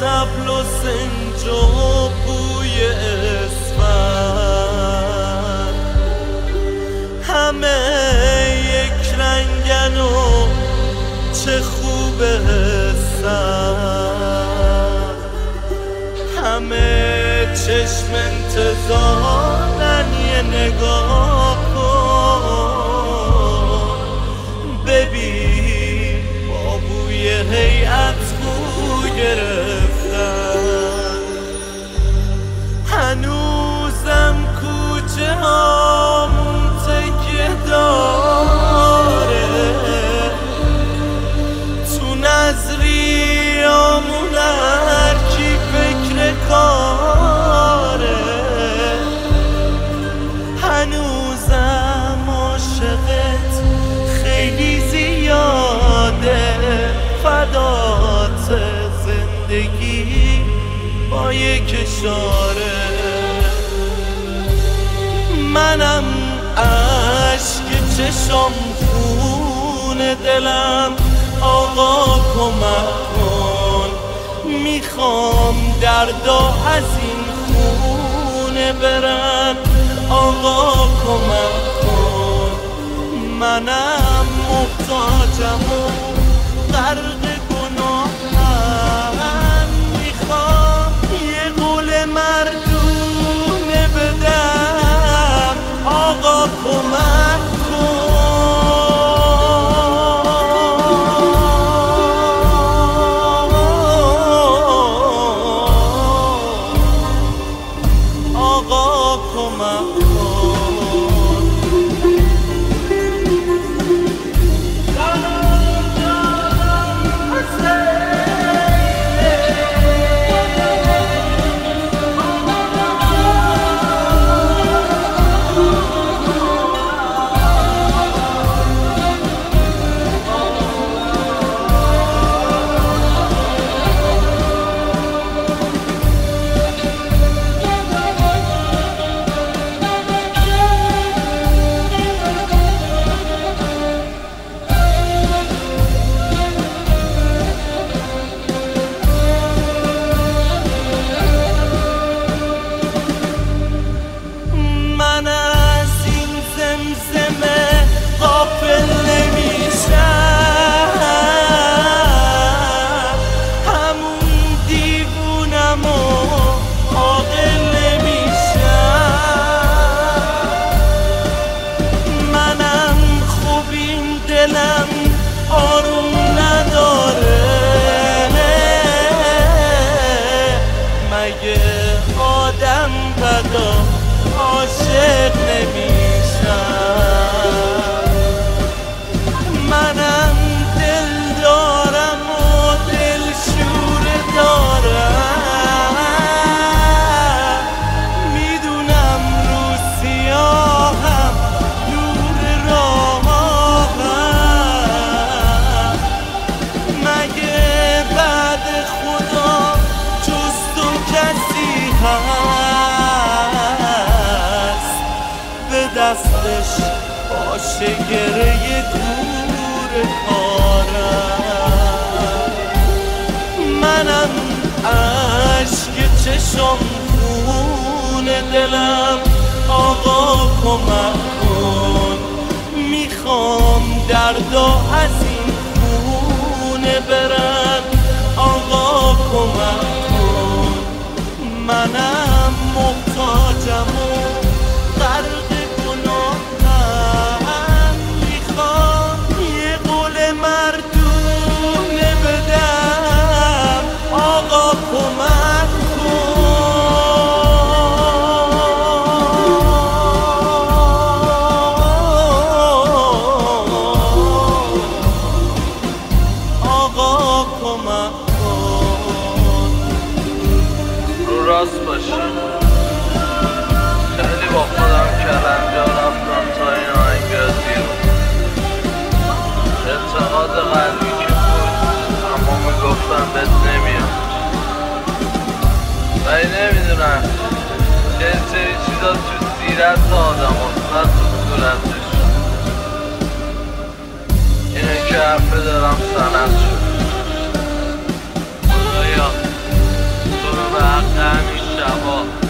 طبل و سنج و بوی اسفند، همه یک رنگن و چه خوب هستن، همه چشم انتظارن یه نگاه کن، ببین با بوی هیئت بو گرفتن. هنوزم کوچه هامون تکیه داره، تو نظریامون هر کی فکر کاره، هنوزم عاشقت خیلی زیاده، فدات زندگی با یک اشاره. منم عشق چشم خون دلم، آقا کمک کن، میخوام دردا از این خونه برن، آقا کمک کن. منم محتاجم و غرق گناهم، میخوام یه قول مردونه بدم، آقا کمک کن، آقا کمک کن. دلم آروم نداره، مگه آدم بدا عاشق نمیشن؟ منم دل دارم و دل شور دارم، میدونم رو سیاهم نور راه، دستش باشه گره دور کارم. منم عشق چشم خون دلم، آقا کمک کن، میخوام دردا از این خونه برن، آقا کمک کن. منم محتاجم و غرق گناهم، میخوام یه قول مردونه بدم، آقا کمک کن، آقا کمک کن. رو راست باشی، خیلی با خودم کلنجا رفتم تا این آهنگ بیاد بیرون. اعتقاد قلبی که بود، اما میگفتم بهت نمیاد. ولی نمیدونم یه سری چیزا تو سیرت آدم هست، نه تو صورتش. اینه که حرفه دارم سند شد. خدایا به حق همین شبا